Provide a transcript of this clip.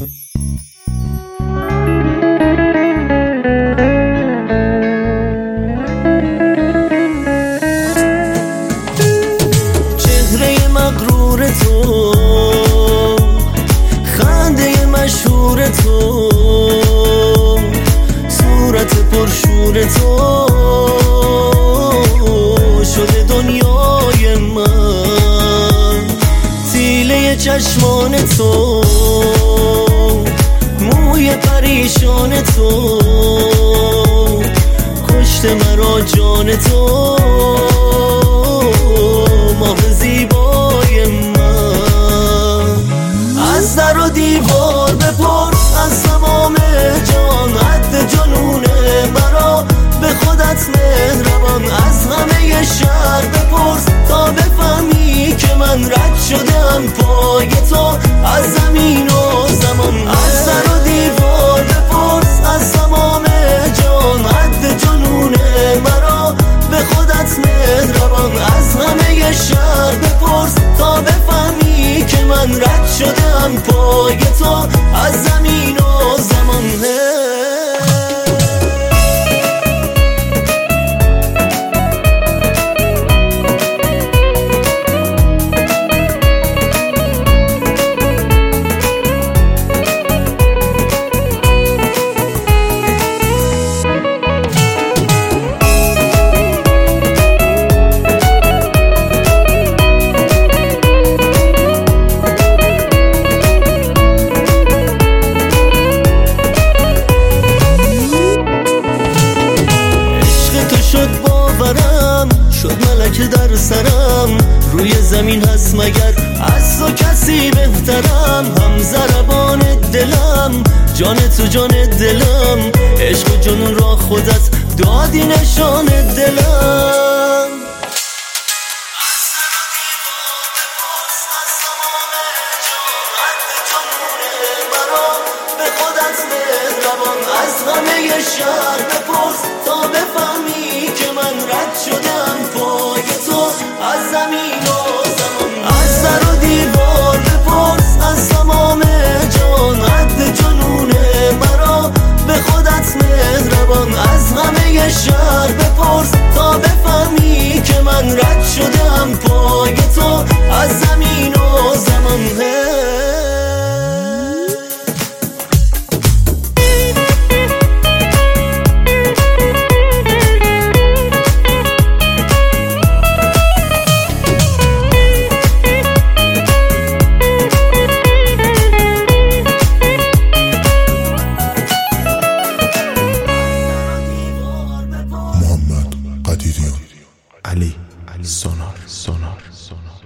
چهره مغرور تو، خنده مشهور تو، صورت پرشور تو شده دنیای من. تیله چشمان تو، موی پریشان تو، کشت مرا جان تو، ماه زیبای من. از در و دیوار بپرس از تمام جان، حد جنونه مرا به خودت مهربان. از همه شهر بپرس تا بفهمی که من رد شدم پای تو از زمین و زمان. از در و دیوار بپرس از تمام جان، حد جنونه مرا به خودت مهربان. از همه شهر بپرس تا بفهمی که من رد شدم پای تو از زمین و زمان. شد ملک در سرم، روی زمین هست مگر از تو کسی بهترم؟ هم ضربان دلم، جان تو جان دلم، عشق و جنون را خودت دادی نشان دلم. از در و دیوار بپرس از تمام جان، حد جنون مرا به خودت مهربان. از همه شهر بپرس تا بفهمی که من رد شدم پای تو از زمین و زمان. از در و دیوار بپرس از تمام جان، حد جنون مرا به خودت مهربان. از همه شهر بپرس تا بفهمی که من رد شدم پای تو از زمین و زمان. علی سونار